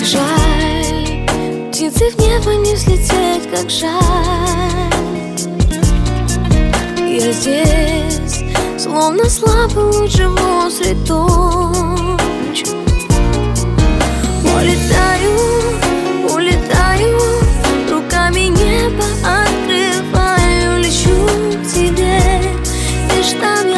жаль, птицы в небо не взлететь, как жаль. Я здесь, словно слабый луч, живу средь туч. Улетаю, улетаю, руками небо открываю, лечу к тебе. Лишь там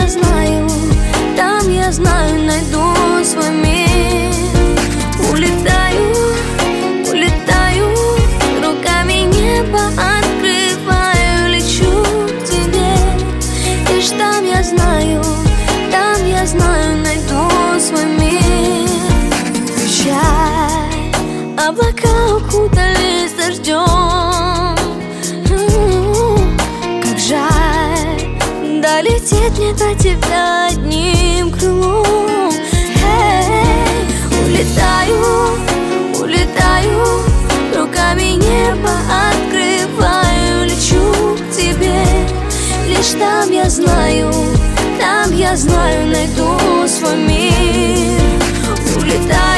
я знаю, найду свой мир. Улетаю, улетаю, руками небо открываю, лечу к тебе. Лишь там я знаю, найду свой мир. Прощай, облака укутались дождем. Как жаль долететь мне до тебя одним крылом. Улетаю, улетаю, руками небо открываю, лечу к тебе. Лишь там я знаю, найду свой мир. Улетаю.